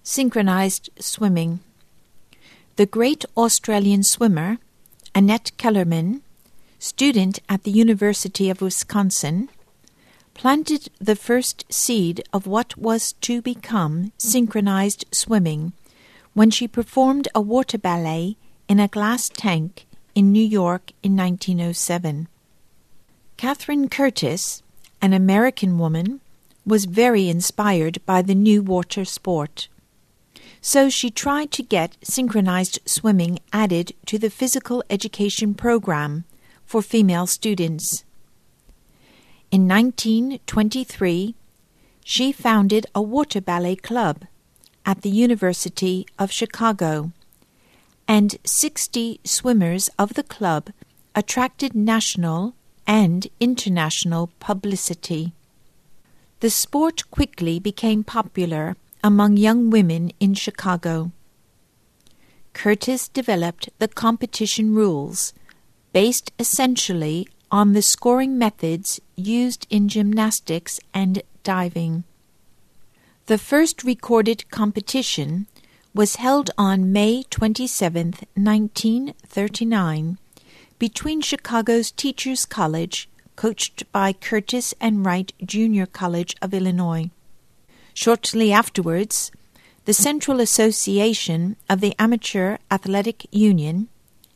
Synchronized swimming. The great Australian swimmer, Annette Kellerman, student at the University of Wisconsin, planted the first seed of what was to become synchronized swimming when she performed a water ballet in a glass tank in New York in 1907. Catherine Curtis, an American woman, was very inspired by the new water sport. So she tried to get synchronized swimming added to the physical education program for female students. In 1923, she founded a water ballet club at the University of Chicago, and 60 swimmers of the club attracted national and international publicity. The sport quickly became popular among young women in Chicago. Curtis developed the competition rules, based essentially on the scoring methods used in gymnastics and diving. The first recorded competition was held on May 27, 1939, between Chicago's Teachers College, coached by Curtis and Wright Junior College of Illinois. Shortly afterwards, the Central Association of the Amateur Athletic Union,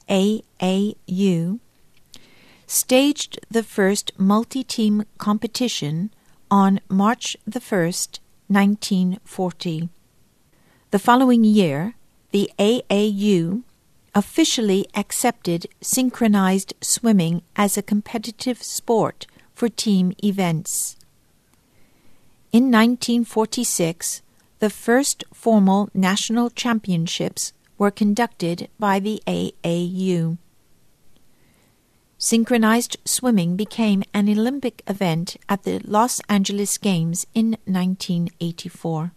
AAU, staged the first multi-team competition on March 1, 1940. The following year, the AAU officially accepted synchronized swimming as a competitive sport for team events. In 1946, the first formal national championships were conducted by the AAU. Synchronized swimming became an Olympic event at the Los Angeles Games in 1984.